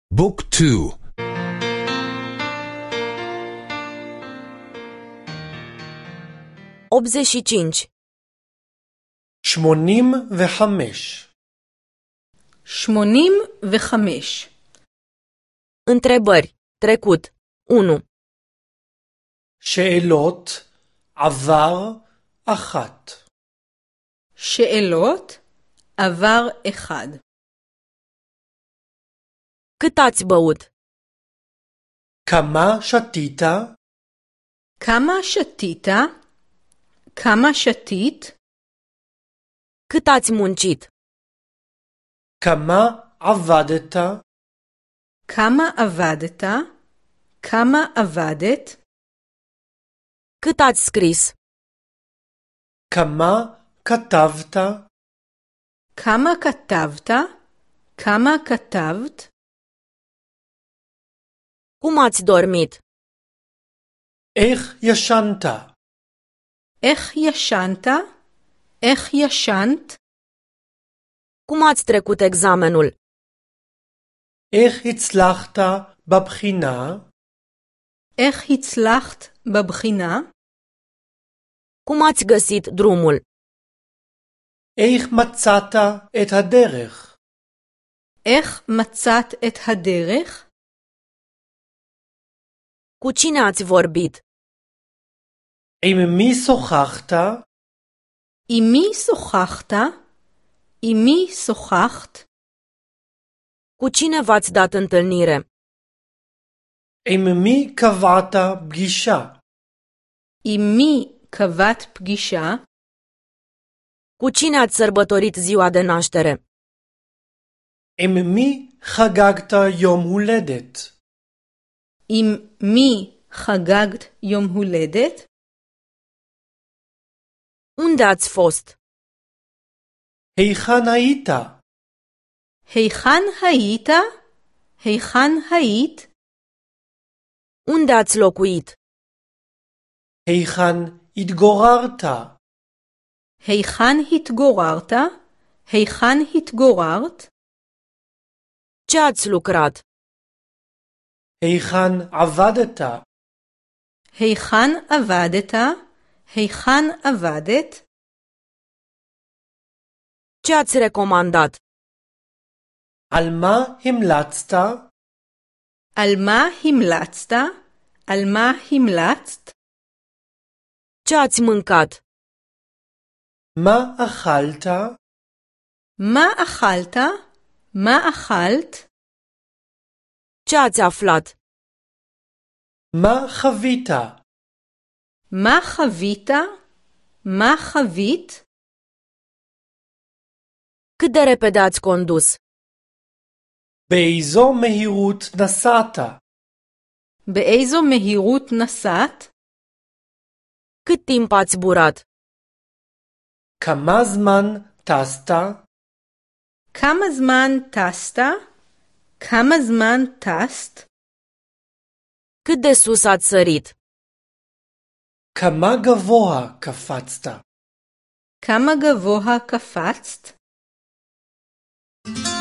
บุ๊กทู 85 85 Întrebări. Trecut. 1. שאלות עבר אחת. שאלות עבר אחד. Cât ați băut? כמה שתית? כמה שתית? כמה שתית? Cât ați muncit? כמה עבדת? כמה עבדת? כמה עבדת? Cât ați scris? כמה כתבת? כמה כתבת? כמה כתבת? Cum ați dormit? איך ישנת? איך ישנת? איך ישנת? Cum ați trecut examenul? איך הצלחת בבחינה? איך הצלחת בבחינה? Cum ați găsit drumul? איך מצאת את הדרך? איך מצאת את הדרך? Cu cine ați vorbit? עם מי שוחחת? עם מי שוחחת? עם מי שוחחת? Cu cine v-ați dat întâlnire? עם מי קבעת פגישה? עם מי קבעת פגישה? Cu cine ați sărbătorit ziua de naștere? עם מי חגגת יום הולדת? עם מי חגגת יום הולדת? Unde ați fost? היכן היית? היכן היית? היכן היית? Unde ați locuit? היכן התגוררת? היכן התגוררת? היכן התגוררת? Ce ați lucrat? היכן עבדת? היכן עבדת? היכן עבדת? Ce ați recomandat? על מה המלצת? על מה המלצת? על מה המלצת? Ce ați mâncat? מה אכלת? מה אכלת? מה אכלת? Ce ați aflat? מה חווית? מה חווית? מה חווית? Cât de repede ați condus? באיזו מהירות נסעת? באיזו מהירות נסעת? Cât timp ați zburat? כמה זמן טסת? כמה זמן טסת? כמה זמן טסת? Cât de sus ați sărit? כמה גבוה קפצת? כמה גבוה קפצת?